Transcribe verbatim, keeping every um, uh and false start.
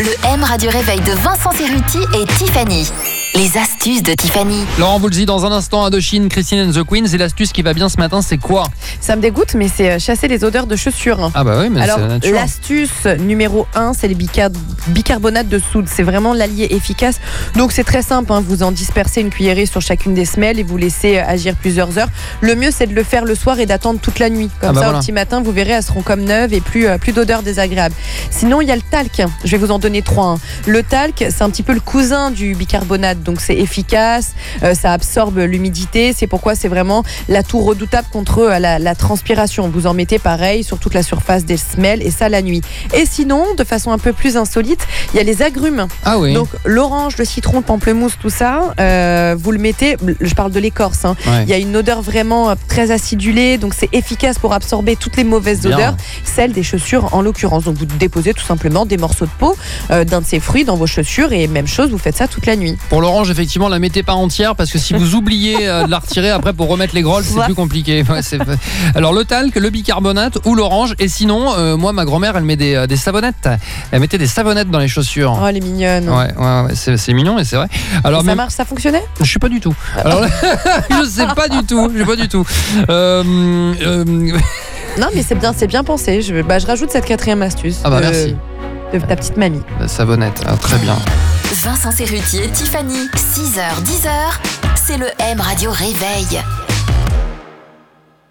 Le M Radio Réveil de Vincent Cerruti et Tiffany. Les astuces de Tiffany. Laurent vous le dit dans un instant, Indochine, Christine and the Queens. Et l'astuce qui va bien ce matin, c'est quoi? Ça me dégoûte, mais c'est chasser les odeurs de chaussures. Ah bah oui, mais Alors, c'est la nature. l'astuce numéro un, c'est les bicar- bicarbonate de soude. C'est vraiment l'allié efficace. Donc c'est très simple, hein. Vous en dispersez une cuillerée sur chacune des semelles et vous laissez agir plusieurs heures. Le mieux, c'est de le faire le soir et d'attendre toute la nuit. Comme Ah bah ça, voilà. au petit matin, vous verrez, elles seront comme neuves et plus, euh, plus d'odeurs désagréables. Sinon, il y a le talc. Je vais vous en donner trois. hein. Le talc, c'est un petit peu le cousin du bicarbonate. Donc c'est efficace. Euh, ça absorbe l'humidité, c'est pourquoi c'est vraiment l'atout redoutable contre euh, la, la transpiration. Vous en mettez pareil sur toute la surface des semelles et ça la nuit. Et sinon, de façon un peu plus insolite, il y a les agrumes. Ah oui. Donc l'orange, le citron, le pamplemousse, tout ça, euh, vous le mettez, je parle de l'écorce, hein. Ouais. Il y a une odeur vraiment euh, très acidulée, donc c'est efficace pour absorber toutes les mauvaises Bien. odeurs, celles des chaussures en l'occurrence. Donc vous déposez tout simplement des morceaux de peau euh, d'un de ces fruits dans vos chaussures et même chose, vous faites ça toute la nuit. Pour l'orange, effectivement, la mettez pas entière parce que si vous oubliez euh, de la retirer après pour remettre les grolles, c'est Ouais. plus compliqué. Ouais, c'est... Alors le talc, le bicarbonate ou l'orange. Et sinon, euh, moi, ma grand-mère, elle met des, euh, des savonnettes. Elle mettait des savonnettes dans les chaussures. Oh, elle est mignonne. Ouais, ouais, ouais, c'est, c'est mignon et c'est vrai. Alors, Et ça même- marche, ça fonctionnait? je sais pas du tout. Alors, je sais pas du tout. Je sais pas du tout. Euh, euh, Non, mais c'est bien, c'est bien pensé. Je, bah, je rajoute cette quatrième astuce. Ah bah, de- merci. De ta petite mamie. la savonnette. Ah, très bien. Vincent Cerruti et Tiffany. six heures, dix heures. C'est le M Radio Réveil.